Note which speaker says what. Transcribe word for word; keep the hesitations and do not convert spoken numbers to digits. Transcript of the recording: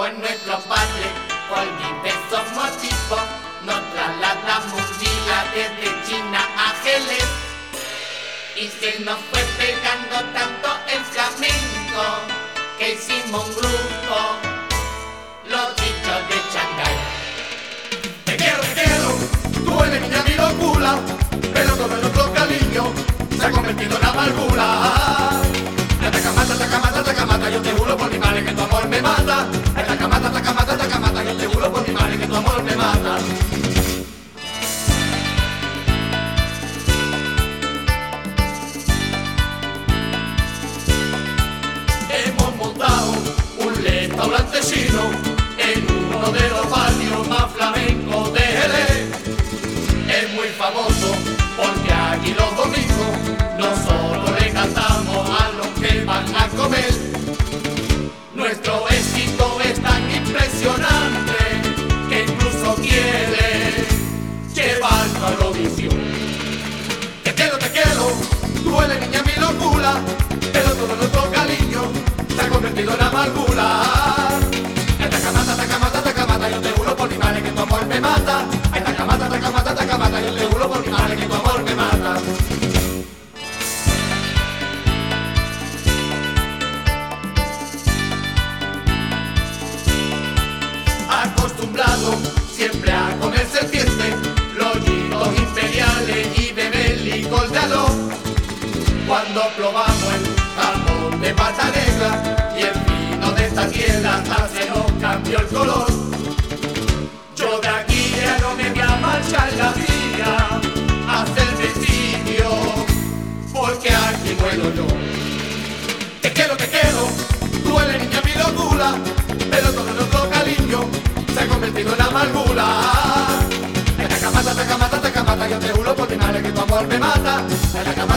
Speaker 1: por nuestro padre, por diversos motivos, nos trasladamos un día desde China a Jerez. Y se nos fue pegando tanto el flamenco que hicimos un grupo, los bichos de Shanghái.
Speaker 2: Te quiero, te quiero, tú eres niña mi locura, pero todo nuestro cariño se ha convertido en amargura. Atacamata, atacamata, atacamata, yo te juro por mi madre que tu amor me mata. Atacamata, atacamata, atacamata, yo te juro por mi madre que tu amor me mata. Hemos montado un restaurante chino en uno de los barrios más flamencos de Jerez. Es muy famoso porque aquí los domingos nosotros le cantamos a los que van a comer. Nuestro éxito es tan impresionante que incluso quiere llevarlo a la audición. Te quiero, te quiero, tú eres niña mi locura, pero todo nuestro cariño se ha convertido en amargura. Atacamata, atacamata, atacamata, yo te juro por mi madre que tu amor me mata. Atacamata, atacamata, atacamata, yo te juro por mi madre que tu amor me mata. Acostumbrado siempre a comer serpiente, rollitos imperiales y beber licor de aló. Cuando probamos el jamón de pata negra y el vino de esta tierra hasta se nos cambió el color. Yo de aquí ya no me voy a marchar la vida a hacerme sitio, porque aquí muero yo. Te quiero, te quiero, tú eres niña mi locura, pero todo nuestro cariño se ha convertido en amargura. Atacamata, atacamata, atacamata, yo te juro por mi madre que tu amor me mata.